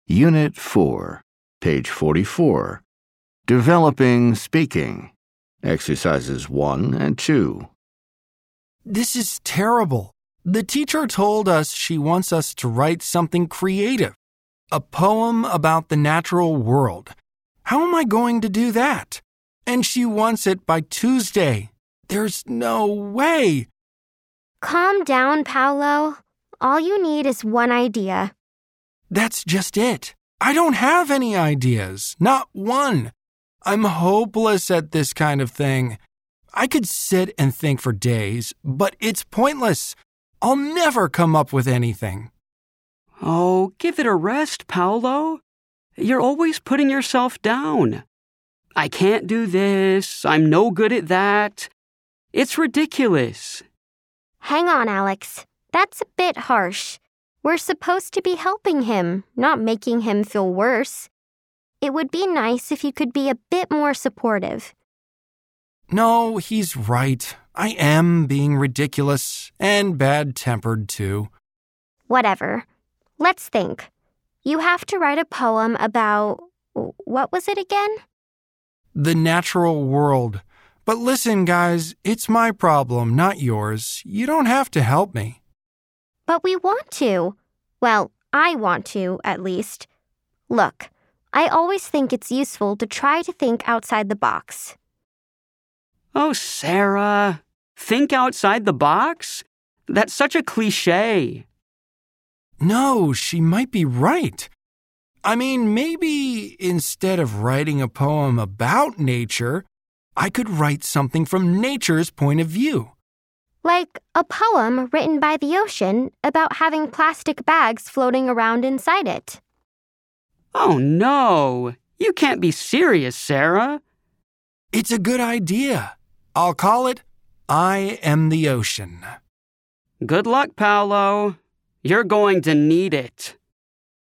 Unit 4, page 44. Developing Speaking. Exercises 1 and 2. This is terrible. The teacher told us she wants us to write something creative, a poem about the natural world. How am I going to do that? And she wants it by Tuesday. There's no way. Calm down, Paolo. All you need is one idea. That's just it. I don't have any ideas. Not one. I'm hopeless at this kind of thing. I could sit and think for days, but it's pointless. I'll never come up with anything. Oh, give it a rest, Paolo. You're always putting yourself down. I can't do this. I'm no good at that. It's ridiculous. Hang on, Alex. That's a bit harsh. We're supposed to be helping him, not making him feel worse. It would be nice if you could be a bit more supportive. No, he's right. I am being ridiculous and bad-tempered, too. Whatever. Let's think. You have to write a poem about... what was it again? The natural world. But listen, guys, it's my problem, not yours. You don't have to help me. But we want to. Well, I want to, at least. Look, I always think it's useful to try to think outside the box. Oh, Sarah, think outside the box? That's such a cliché. No, she might be right. I mean, maybe instead of writing a poem about nature, I could write something from nature's point of view. Like a poem written by the ocean about having plastic bags floating around inside it. Oh, no. You can't be serious, Sarah. It's a good idea. I'll call it I Am the Ocean. Good luck, Paolo. You're going to need it.